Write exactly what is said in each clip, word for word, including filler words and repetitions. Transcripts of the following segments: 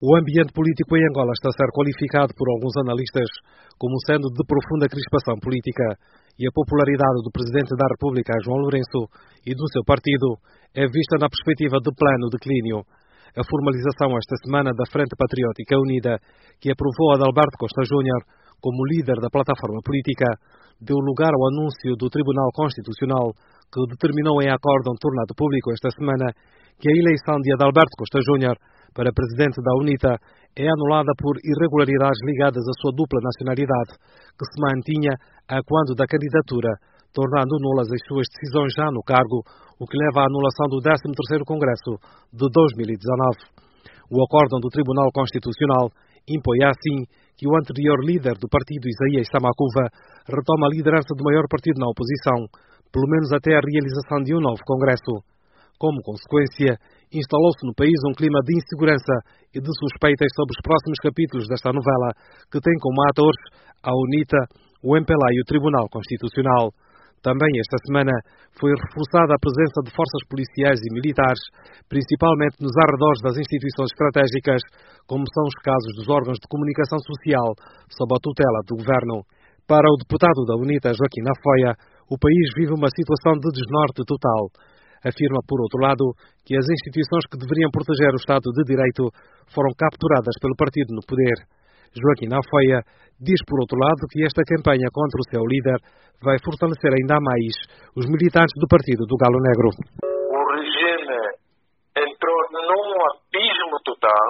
O ambiente político em Angola está a ser qualificado por alguns analistas como sendo de profunda crispação política e a popularidade do Presidente da República, João Lourenço, e do seu partido é vista na perspectiva de pleno declínio. A formalização esta semana da Frente Patriótica Unida, que aprovou Adalberto Costa Júnior como líder da plataforma política, deu lugar ao anúncio do Tribunal Constitucional, que determinou em acórdão tornado público esta semana que a eleição de Adalberto Costa Júnior para presidente da UNITA é anulada por irregularidades ligadas à sua dupla nacionalidade, que se mantinha a quando da candidatura, tornando nulas as suas decisões já no cargo, o que leva à anulação do décimo terceiro Congresso de dois mil e dezanove. O acórdão do Tribunal Constitucional impõe assim que o anterior líder do partido, Isaías Samakuva, retoma a liderança do maior partido na oposição, pelo menos até a realização de um novo Congresso. Como consequência, instalou-se no país um clima de insegurança e de suspeitas sobre os próximos capítulos desta novela, que tem como atores a UNITA, o M P L A e o Tribunal Constitucional. Também esta semana foi reforçada a presença de forças policiais e militares, principalmente nos arredores das instituições estratégicas, como são os casos dos órgãos de comunicação social, sob a tutela do governo. Para o deputado da UNITA, Joaquim Afoia, o país vive uma situação de desnorte total. Afirma, por outro lado, que as instituições que deveriam proteger o Estado de Direito foram capturadas pelo partido no poder. Joaquim Afoia diz, por outro lado, que esta campanha contra o seu líder vai fortalecer ainda mais os militantes do partido do Galo Negro. O regime entrou num abismo total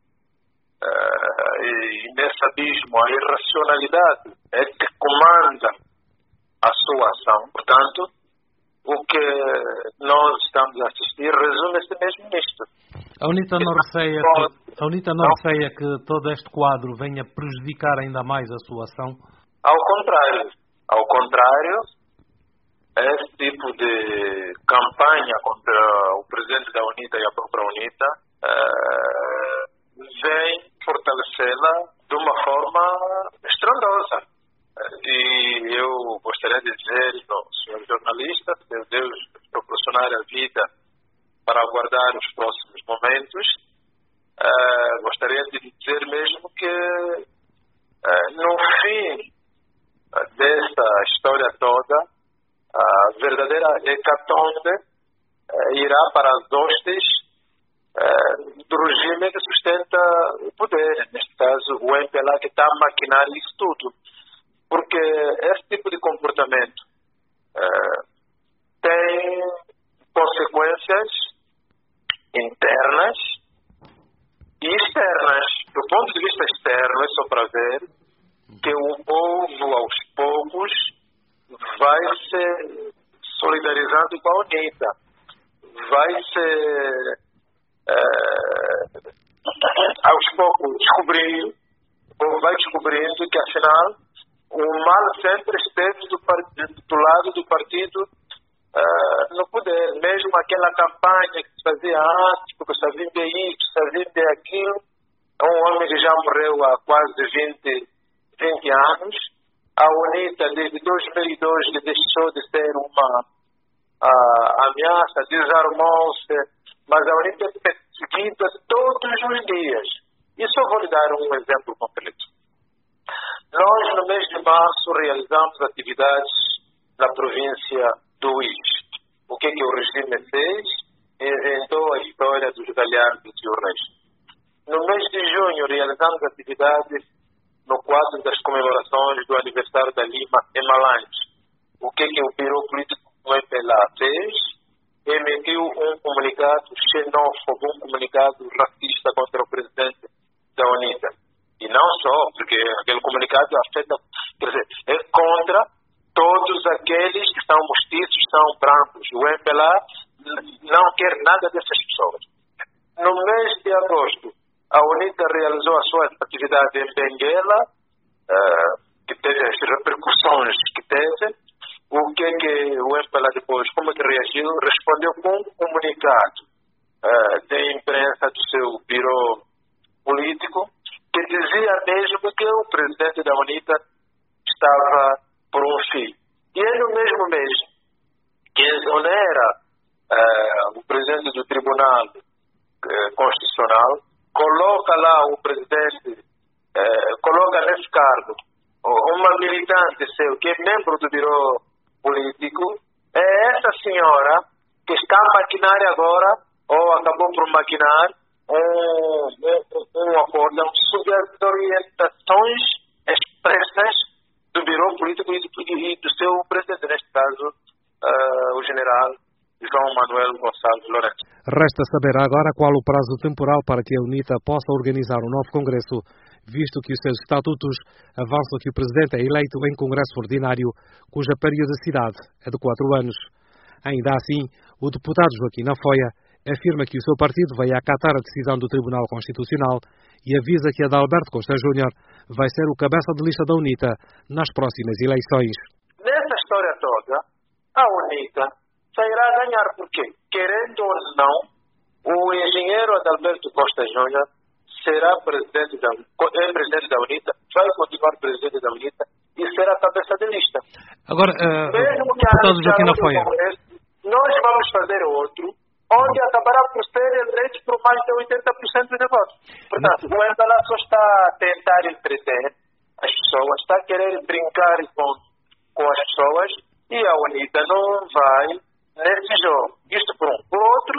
uh, e nesse abismo a irracionalidade é que comanda a sua ação. Portanto, o que nós estamos a assistir resume-se mesmo nisto. A UNITA não receia que, a UNITA não receia que todo este quadro venha prejudicar ainda mais a sua ação? Ao contrário. Ao contrário, esse tipo de campanha contra o presidente da UNITA e a própria UNITA uh, vem fortalecê-la de uma forma estrondosa. E eu gostaria de dizer aos senhores jornalistas que Deus proporcionar a vida para aguardar os próximos momentos. Uh, gostaria de dizer mesmo que uh, no fim uh, desta história toda, a verdadeira hecatombe uh, irá para as hostes uh, do regime que sustenta o poder, neste caso o M P L A, que está a maquinar isso tudo. Porque esse tipo de comportamento uh, tem consequências internas e externas. Do ponto de vista externo, é só para ver que o povo, aos poucos, vai se solidarizando com a UNITA. Vai se, uh, aos poucos, descobrindo, ou vai descobrindo que, afinal, o mal sempre esteve do, do lado do partido uh, no poder. Mesmo aquela campanha que se fazia antes, porque só vivia isso, só vivia aquilo. É um homem que já morreu há quase vinte, vinte anos. A UNITA, desde dois mil e dois, que deixou de ser uma uh, ameaça, desarmou-se. Mas a UNITA é perseguida todos os dias. E só vou lhe dar um exemplo concreto. Nós, no mês de março, realizamos atividades na província do Uísque. O que, que o regime fez? Inventou a história dos galhardos e o resto. No mês de junho, realizamos atividades no quadro das comemorações do aniversário da Lima em Malange. O que, que o Biro Político do M P L A fez? Emitiu um comunicado xenófobo, um comunicado racista contra o presidente da UNITA. E não só, porque aquele comunicado afeta, quer dizer, é contra todos aqueles que são mestiços, são brancos. O M P L A não quer nada dessas pessoas. No mês de agosto, a UNITA realizou a sua atividade em Benguela, uh, que teve as repercussões que teve. O que é que o M P L A depois, como é que reagiu? Respondeu com um comunicado uh, de imprensa do seu biro político, que dizia mesmo que o presidente da UNITA estava por um fio. E é no mesmo mês que exonera uh, o presidente do Tribunal uh, Constitucional coloca lá o presidente, eh, coloca nesse cargo uma militante seu, que é membro do biro político, é essa senhora que está a maquinar agora, ou acabou por maquinar, um, um, um acordo sobre as orientações expressas do biro político e do, e do seu presidente, neste caso, uh, o general João Manuel Gonçalves Lourenço. Resta saber agora qual o prazo temporal para que a UNITA possa organizar um novo congresso, visto que os seus estatutos avançam que o presidente é eleito em congresso ordinário, cuja periodicidade é de quatro anos. Ainda assim, o deputado Joaquim Afoia afirma que o seu partido vai acatar a decisão do Tribunal Constitucional e avisa que Adalberto Costa Júnior vai ser o cabeça de lista da UNITA nas próximas eleições. Nessa história toda, a UNITA sairá a ganhar, porque, querendo ou não, o engenheiro Adalberto Costa Júnior será presidente da, é presidente da UNITA, vai continuar presidente da UNITA e será cabeça de lista. Agora, uh, mesmo que deputado Joaquim Afoia, nós vamos fazer outro, onde acabará por ser eleito por mais de oitenta por cento de votos. Portanto, o Embala só está a tentar entreter as pessoas, está a querer brincar com, com as pessoas, e a UNITA não vai nesse jogo. Isto por um. Por outro,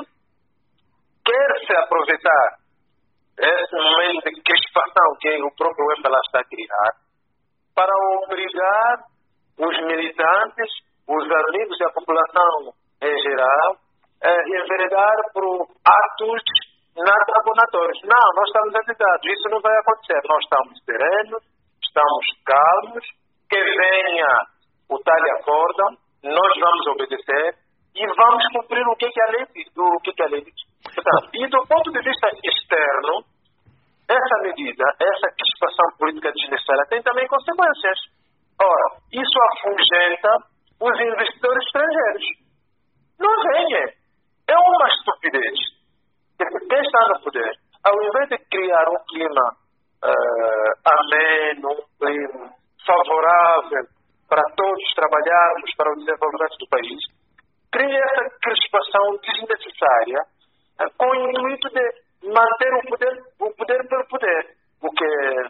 quer se aproveitar esse momento de crispação que o próprio Embala está a criar para obrigar os militantes, os amigos e a população em geral a enveredar por atos nada-abonatórios. Não, nós estamos avisados, isso não vai acontecer. Nós estamos serenos, estamos calmos, que venha o tal acordo, nós vamos obedecer e vamos cumprir o que, que a lei diz. O que, que a lei diz. Portanto, e do ponto de vista externo, essa medida, essa crispação política desnecessária tem também consequências. Ora, isso afugenta os investidores estrangeiros. Não venha. É uma estupidez. Quem está no poder, ao invés de criar um clima uh, ameno, um clima favorável para todos trabalharmos para o desenvolvimento do país, cria essa crispação desnecessária uh, com o intuito de manter o poder, o poder pelo poder, o que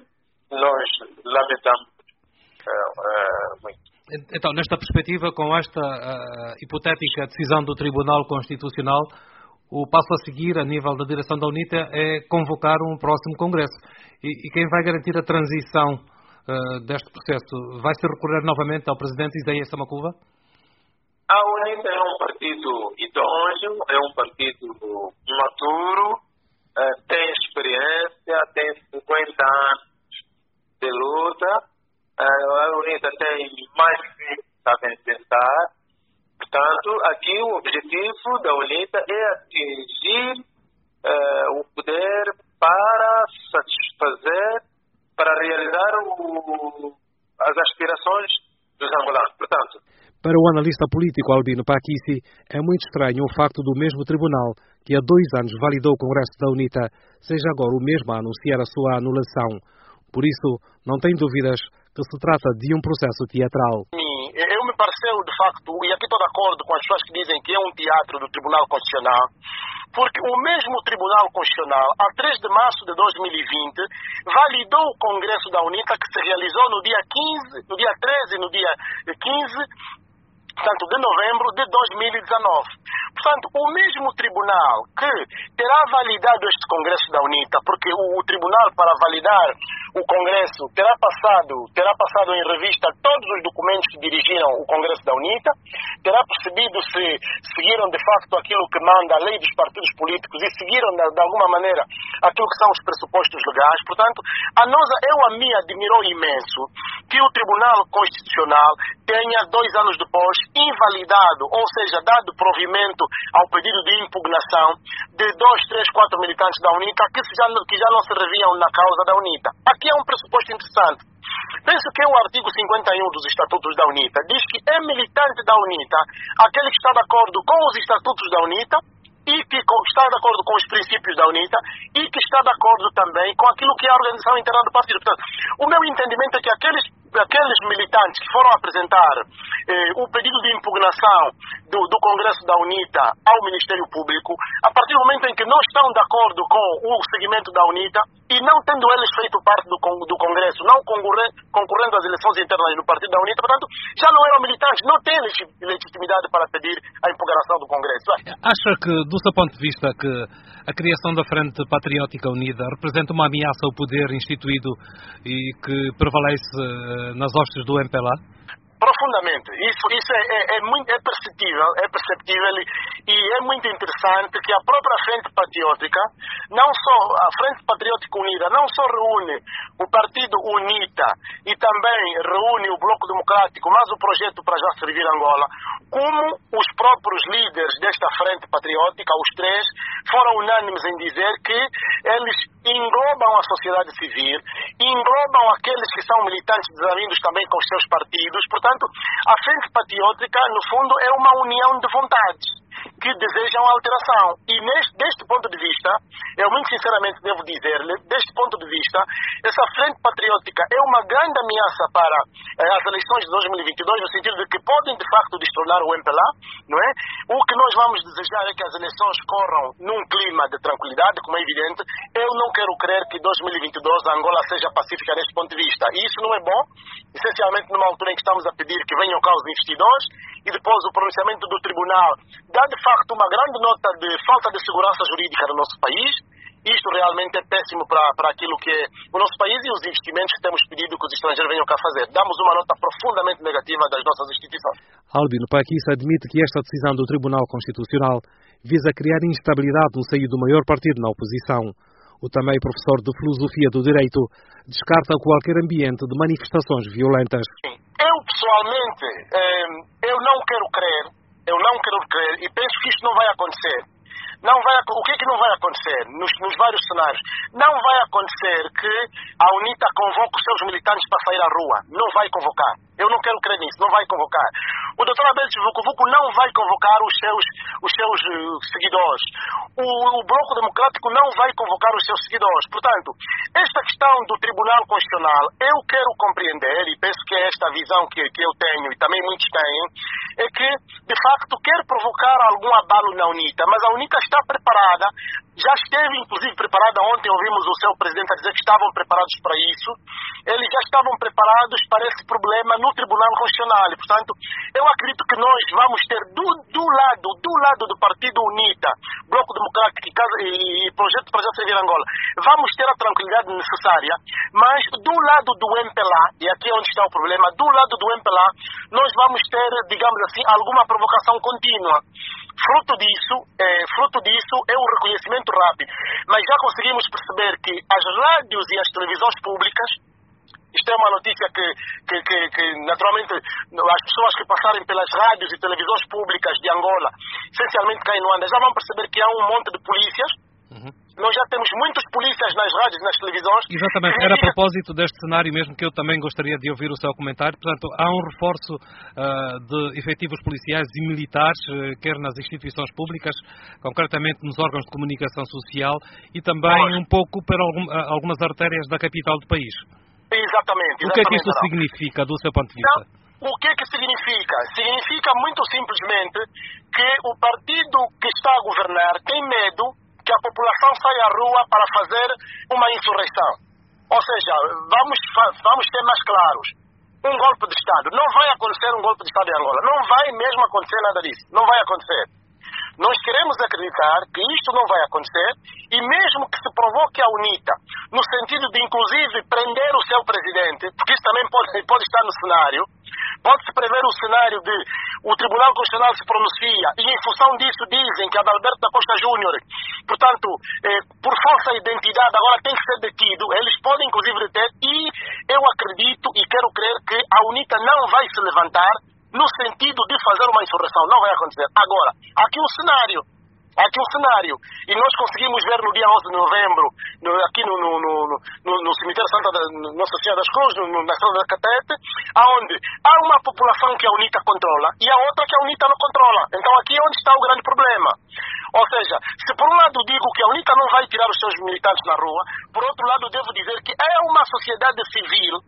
nós lamentamos uh, uh, muito. Então, nesta perspectiva, com esta uh, hipotética decisão do Tribunal Constitucional, o passo a seguir, a nível da direção da UNITA, é convocar um próximo Congresso. E, e quem vai garantir a transição uh, deste processo? Vai-se recorrer novamente ao Presidente Isaías Samacuva? A UNITA é um partido idôneo, é um partido maturo, uh, tem experiência, tem cinquenta anos de luta. A UNITA tem mais que sabem pensar. Portanto, aqui o objetivo da UNITA é atingir uh, o poder para satisfazer, para realizar o, as aspirações dos angolanos. Portanto, para o analista político Albino Paquici, é muito estranho o facto do mesmo tribunal, que há dois anos validou o Congresso da UNITA, seja agora o mesmo a anunciar a sua anulação. Por isso, não tem dúvidas que se trata de um processo teatral. Eu me pareceu, de facto, e aqui estou de acordo com as pessoas que dizem que é um teatro do Tribunal Constitucional, porque o mesmo Tribunal Constitucional, a três de março de dois mil e vinte, validou o Congresso da UNITA, que se realizou no dia quinze, no dia treze e no dia quinze, portanto, de novembro de dois mil e dezenove. Portanto, o mesmo tribunal que terá validado este Congresso da UNITA, porque o, o tribunal, para validar o Congresso, terá passado, terá passado em revista todos os documentos que dirigiram o Congresso da UNITA, terá percebido se seguiram de facto aquilo que manda a lei dos partidos políticos e seguiram de, de alguma maneira aquilo que são os pressupostos legais. Portanto, a nós, eu a mim admirou imenso que o Tribunal Constitucional tenha, dois anos depois, invalidado, ou seja, dado provimento ao pedido de impugnação de dois, três, quatro militantes da UNITA que já, que já não se reviam na causa da UNITA. Aqui é um pressuposto interessante. Penso que o artigo cinquenta e um dos Estatutos da UNITA diz que é militante da UNITA aquele que está de acordo com os Estatutos da UNITA e que está de acordo com os princípios da UNITA e que está de acordo também com aquilo que é a organização interna do partido. Portanto, o meu entendimento é que aqueles aqueles militantes que foram apresentar eh, o pedido de impugnação do, do Congresso da UNITA ao Ministério Público, a partir do momento em que não estão de acordo com o segmento da UNITA e não tendo eles feito parte do, do Congresso, não concorre, concorrendo às eleições internas do partido da UNITA, portanto, já não eram militantes, não têm legitimidade para pedir a impugnação do Congresso. Acha que, do seu ponto de vista, que a criação da Frente Patriótica Unida representa uma ameaça ao poder instituído e que prevalece nas hostes do M P L A? Profundamente. Isso, isso é, é, é, muito, é perceptível, é perceptível e é muito interessante que a própria Frente Patriótica, não só a Frente Patriótica Unida, não só reúne o Partido UNITA e também reúne o Bloco Democrático, mas o projeto para já servir Angola, como os próprios líderes desta Frente Patriótica, os três, foram unânimes em dizer que eles englobam a sociedade civil, englobam aqueles que são militantes desalindos também com os seus partidos. Portanto, a Frente Patriótica, no fundo, é uma união de vontades que desejam alteração. E neste, deste ponto de vista, eu muito sinceramente devo dizer-lhe, deste ponto de vista, essa Frente Patriótica é uma grande ameaça para eh, as eleições de dois mil e vinte e dois, no sentido de que podem, de facto, destronar o M P L A, não é? O que nós vamos desejar é que as eleições corram num clima de tranquilidade, como é evidente. Eu não quero crer que dois mil e vinte e dois a Angola seja pacífica neste ponto de vista. E isso não é bom, essencialmente numa altura em que estamos a pedir que venham cá os investidores e depois o pronunciamento do tribunal dá, de facto, uma grande nota de falta de segurança jurídica no nosso país. Isto realmente é péssimo para, para aquilo que é o nosso país e os investimentos que temos pedido que os estrangeiros venham cá fazer. Damos uma nota profundamente negativa das nossas instituições. Albino Paquis admite que esta decisão do Tribunal Constitucional visa criar instabilidade no seio do maior partido na oposição. O também professor de Filosofia do Direito descarta qualquer ambiente de manifestações violentas. Eu, pessoalmente, eu não quero crer, eu não quero crer e penso que isto não vai acontecer. Não vai, o que é que não vai acontecer nos, nos vários cenários? Não vai acontecer que a UNITA convoque os seus militantes para sair à rua. Não vai convocar. Eu não quero crer nisso. Não vai convocar. O doutor Abeltes Vucu-Vucu não vai convocar os seus, os seus uh, seguidores. O, o Bloco Democrático não vai convocar os seus seguidores. Portanto, esta questão do Tribunal Constitucional, eu quero compreender, e penso que é esta a visão que, que eu tenho, e também muitos têm, é que, de facto, quer provocar algum abalo na UNITA, mas a UNITA está preparada, já esteve inclusive preparada. Ontem ouvimos o seu presidente a dizer que estavam preparados para isso, eles já estavam preparados para esse problema no Tribunal Constitucional e, portanto, eu acredito que nós vamos ter do, do lado do lado do Partido UNITA, Bloco Democrático e, e Projeto para já servir Angola, vamos ter a tranquilidade necessária, mas do lado do M P L A, e aqui é onde está o problema, do lado do M P L A, nós vamos ter, digamos assim, alguma provocação contínua. Fruto disso, é, fruto disso é o reconhecimento rápido. Mas já conseguimos perceber que as rádios e as televisões públicas, isto é uma notícia que, que, que, que naturalmente as pessoas que passarem pelas rádios e televisões públicas de Angola, essencialmente cá em Luanda, já vão perceber que há um monte de polícias. Uhum. Nós já temos muitos polícias nas rádios e nas televisões. Exatamente, era a propósito deste cenário mesmo que eu também gostaria de ouvir o seu comentário. Portanto, há um reforço uh, de efetivos policiais e militares, uh, quer nas instituições públicas, concretamente nos órgãos de comunicação social e também Pois. um pouco para algum, uh, algumas artérias da capital do país. Exatamente. exatamente o que é que isto não. significa do seu ponto de vista? Não. O que é que significa? Significa muito simplesmente que o partido que está a governar tem medo que a população saia à rua para fazer uma insurreição. Ou seja, vamos, vamos ser mais claros. Um golpe de Estado. Não vai acontecer um golpe de Estado em Angola. Não vai mesmo acontecer nada disso. Não vai acontecer. Nós queremos acreditar que isto não vai acontecer e mesmo que se provoque a UNITA, no sentido de, inclusive, prender o seu presidente, porque isso também pode, pode estar no cenário, pode-se prever o cenário de o Tribunal Constitucional se pronuncia e, em função disso, dizem que Adalberto da Costa Júnior, portanto, eh, por falsa identidade, agora tem que ser detido. Eles podem, inclusive, deter e eu acredito e quero crer que a UNITA não vai se levantar no sentido de fazer uma insurreição. Não vai acontecer. Agora, há aqui um cenário. Há aqui um cenário. E nós conseguimos ver no dia onze de novembro, no, aqui no, no, no, no, no cemitério Santa da, Nossa Senhora das Cruzes, no, na Estrada da Catete, onde há uma população que a UNITA controla e a outra que a UNITA não controla. Então aqui é onde está o grande problema. Ou seja, se por um lado digo que a UNITA não vai tirar os seus militantes na rua, por outro lado devo dizer que é uma sociedade civil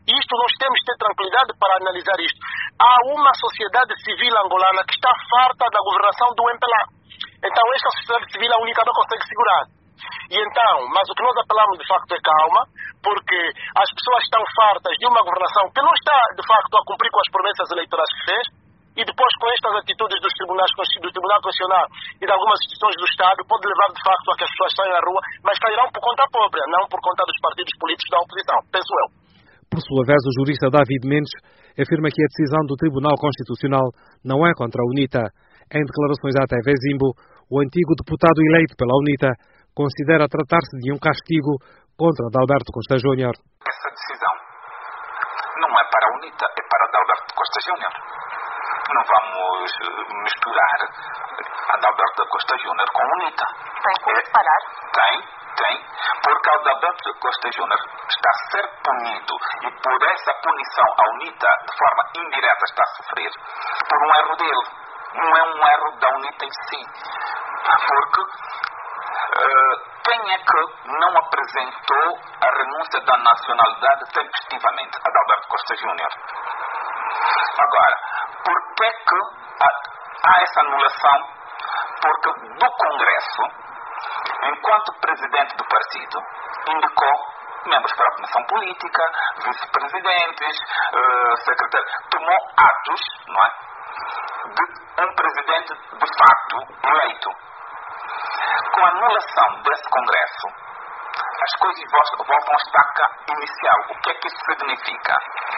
Isto nós temos que ter tranquilidade para analisar isto. Há uma sociedade civil angolana que está farta da governação do M P L A. Então esta sociedade civil a única não consegue segurar. E então, mas o que nós apelamos de facto é calma, porque as pessoas estão fartas de uma governação que não está de facto a cumprir com as promessas eleitorais que fez, e depois com estas atitudes dos tribunais, do Tribunal Constitucional e de algumas instituições do Estado, pode levar de facto a que as pessoas saiam à rua, mas sairão por conta própria, não por conta dos partidos políticos da oposição, penso eu. Por sua vez, o jurista David Mendes afirma que a decisão do Tribunal Constitucional não é contra a UNITA. Em declarações à T V Zimbo, o antigo deputado eleito pela UNITA considera tratar-se de um castigo contra Adalberto Costa Júnior. Essa decisão não é para a UNITA, é para Adalberto Costa Júnior. Não vamos misturar Adalberto Costa Júnior com a UNITA. Tem como separar? Tem, tem. Porque Adalberto Costa Júnior está a ser punido e por essa punição a UNITA, de forma indireta, está a sofrer por um erro dele. Não é um erro da UNITA em si. Porque uh, quem é que não apresentou a renúncia da nacionalidade tempestivamente? Adalberto Costa Júnior. Agora, por que que há, há essa anulação? Porque do Congresso, enquanto presidente do partido, indicou membros para a comissão política, vice-presidentes, uh, secretários, tomou atos, não é, de um presidente de facto eleito. Com a anulação desse Congresso, as coisas voltam à estaca inicial. O que é que isso significa?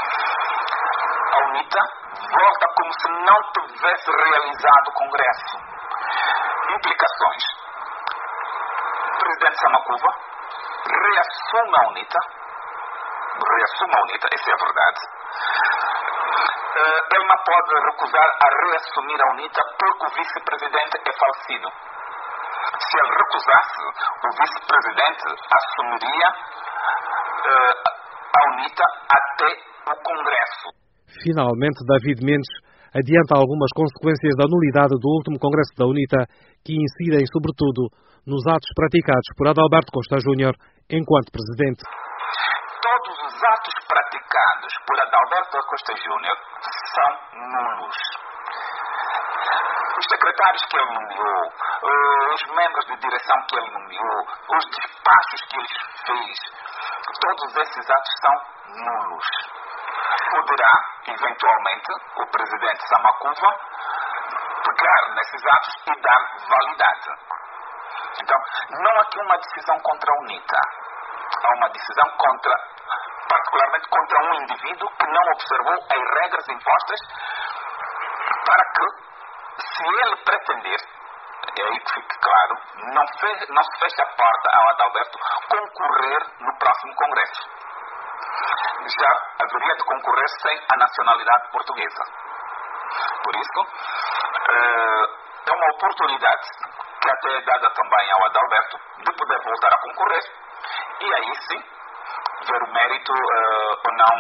A UNITA volta como se não tivesse realizado o Congresso. Implicações. O presidente Samakuva reassume a UNITA. Reassume a UNITA, essa é a verdade. Ele não pode recusar a reassumir a UNITA porque o vice-presidente é falecido. Se ele recusasse, o vice-presidente assumiria a UNITA até o Congresso. Finalmente, David Mendes adianta algumas consequências da nulidade do último Congresso da UNITA que incidem, sobretudo, nos atos praticados por Adalberto Costa Júnior enquanto presidente. Todos os atos praticados por Adalberto Costa Júnior são nulos. Os secretários que ele nomeou, os membros de direção que ele nomeou, os despachos que ele fez, todos esses atos são nulos. Poderá, eventualmente, o presidente Samakuva pegar nesses atos e dar validade. Então, não há aqui uma decisão contra a UNITA. Há uma decisão contra, particularmente contra um indivíduo que não observou as regras impostas para que, se ele pretender, é aí que fique claro, não, fez, não se fecha a porta ao Adalberto concorrer no próximo Congresso. Já haveria de concorrer sem a nacionalidade portuguesa. Por isso, é uma oportunidade que até é dada também ao Adalberto de poder voltar a concorrer e aí sim ver o mérito ou não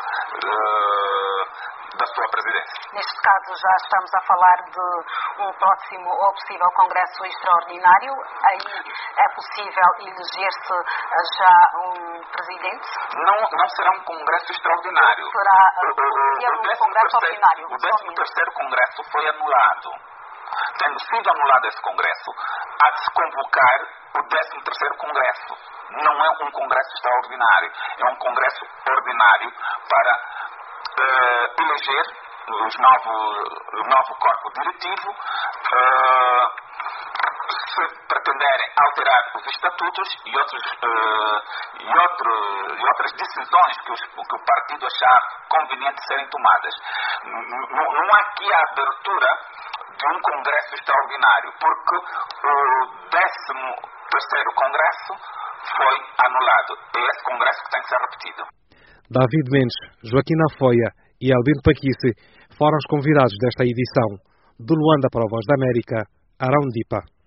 da sua presidência. Neste caso já estamos a falar de um próximo ou possível Congresso Extraordinário. Aí é possível eleger-se já um presidente? Não, não será um Congresso Extraordinário. Será o, o, um o Congresso Ordinário. O décimo terceiro Congresso foi anulado. Tendo sido anulado esse Congresso, há de se convocar o décimo terceiro Congresso. Não é um Congresso extraordinário, é um Congresso ordinário para uh, eleger os novo, o novo corpo diretivo, uh, se pretenderem alterar os estatutos e, outros, uh, e, outro, e outras decisões que, os, que o partido achar conveniente serem tomadas. Não, não há aqui a abertura de um Congresso extraordinário, porque o décimo terceiro Congresso foi anulado. É esse Congresso que tem que ser repetido. David Mendes, Joaquim Afoia e Albino Paquice foram os convidados desta edição. De Luanda para a Voz da América, Arão Dipa.